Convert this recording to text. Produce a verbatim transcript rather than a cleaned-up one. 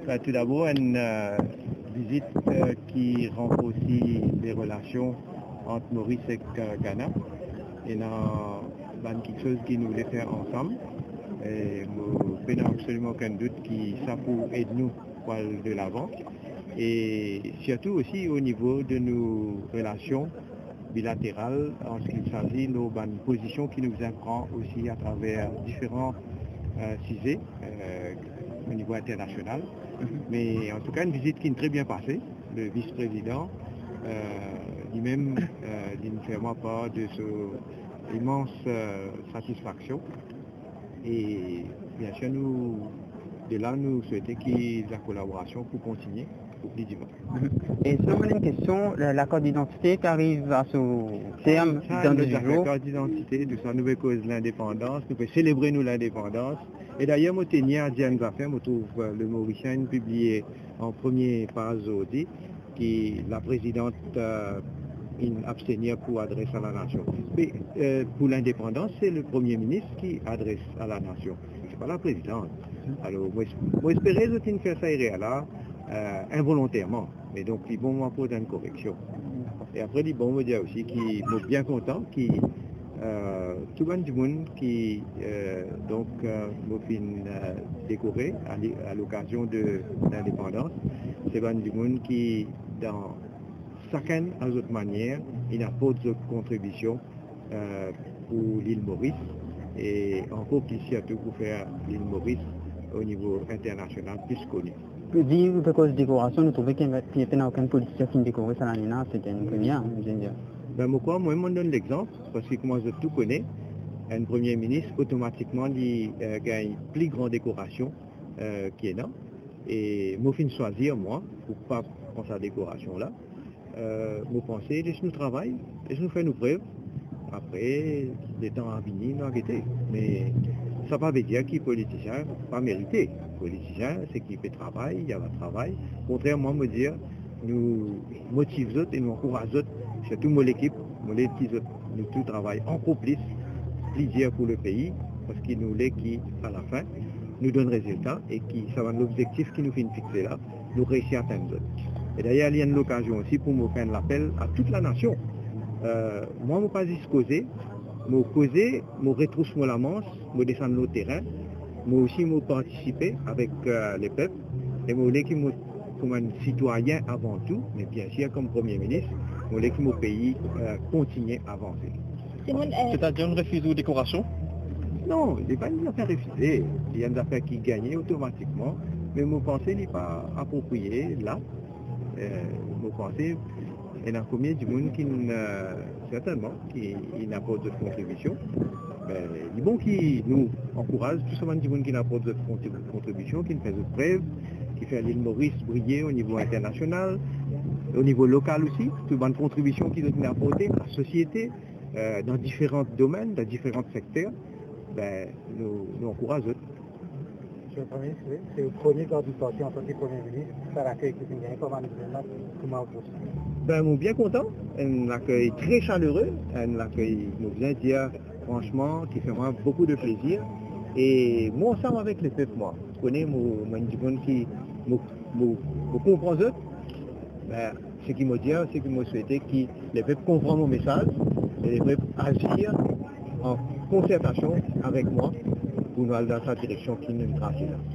Bah, tout d'abord, une euh, visite euh, qui renforce aussi les relations entre Maurice et euh, Ghana. Et dans bah, quelque chose qui nous voulait faire ensemble. Et nous n'avons absolument aucun doute qui ça pour aider nous pour aller de l'avant. Et surtout aussi au niveau de nos relations bilatérales en ce qui s'agit de nos bonnes positions qui nous apprend aussi à travers différents euh, sujets euh, au niveau international. Mais en tout cas, une visite qui est très bien passée. Le vice-président, euh, lui-même, euh, il ne fait moi part de son immense euh, satisfaction. Et bien sûr, nous, de là, nous souhaitons qu'il y ait la collaboration pour continuer au plus du monde. Et seulement une question, l'accord d'identité qui arrive à ce terme Ça, dans deux nous jours. L'accord d'identité, de sa nouvelle cause de l'indépendance, nous pouvons célébrer nous l'indépendance. Et d'ailleurs, moi, tenir à dire une affaire, je trouve euh, le Mauricien publié en premier page aujourd'hui, qui la présidente euh, abstenir pour adresser à la nation. Mais euh, pour l'indépendance, c'est le Premier ministre qui adresse à la nation. C'est pas la présidente. Alors, moi, moi espérer que tu faire ça là, euh, involontairement. Mais donc, ils vont m'apporter une correction. Et après, ils vont me dire aussi qu'ils sont bien contents, qui euh, tout le monde qui euh, donc euh, me fait euh, décorer à l'occasion de l'indépendance, c'est du monde qui dans chacun à d'autres manières, il apporte sa contribution euh, pour l'île Maurice et encore plus surtout pour faire l'île Maurice au niveau international plus connu. Dire que cause de décoration, nous trouvons qu'il n'y a aucun politicien qui décore ça l'année, c'était une première, je veux dire. Ben moi, moi, je me donne l'exemple, parce que moi, je tout connais, un Premier ministre, automatiquement, il euh, gagne plus grande décoration euh, qui est là. Et moi, je choisir, moi, pour pas prendre sa décoration-là. Euh, nous pensons, laisse-nous travailler, laisse-nous faire nos preuves. Après, les temps à venir, nous arrêter. Mais ça ne veut pas dire qu'il est politicien, pas mérité. Politicien, c'est qu'il fait travail, il y a le travail. Contrairement, me dire, nous motivons et nous encourageons, surtout mon équipe, mon équipe, nous tous travaillons encore plus, plaisir pour le pays, parce qu'il nous l'est qui, à la fin, nous donne résultat et qui, ça va l'objectif qui nous fait fixer là, nous réussir à atteindre. Et d'ailleurs, il y a une occasion aussi pour me faire l'appel à toute la nation. Euh, moi, je ne pas juste causer, je causer, je retrousse la manche, je descends le terrain, moi aussi je participer avec euh, les peuples, et je voulais que comme un citoyen avant tout, mais bien sûr comme Premier ministre, je voulais que mon pays euh, continue à avancer. C'est-à-dire une refuse de décoration? Non, il n'est pas une affaire refusée. Il y a une affaire qui gagne automatiquement, mais mon pensée n'est pas appropriée là. Euh, mon pensée il y a combien de monde qui euh, certainement qui n'apporte de contribution. Ben, il est bon qui nous encourage, tout simplement du monde qui n'apporte de contribution, qui nous fait de preuves, qui fait l'île Maurice briller au niveau international, au niveau local aussi, toute bonne contribution qui nous apporte à la société, euh, dans différents domaines, dans différents secteurs, ben, nous, nous encourageons. Monsieur le Premier ministre, c'est le premier corps du parti en tant que Premier ministre, ça l'accueil qui est gagné, comment comment vous Ben, nous sommes bien contents, un accueil très chaleureux, un accueil, nous bien dire, franchement, qui fait vraiment beaucoup de plaisir. Et moi, ensemble avec les peuples, moi, je connais mon monde qui me comprend eux, ben, ce qui me dit, c'est que moi souhaitais que les peuples comprennent mon message et les peuples agir en concertation avec moi pour nous aller dans sa direction qui nous trace là.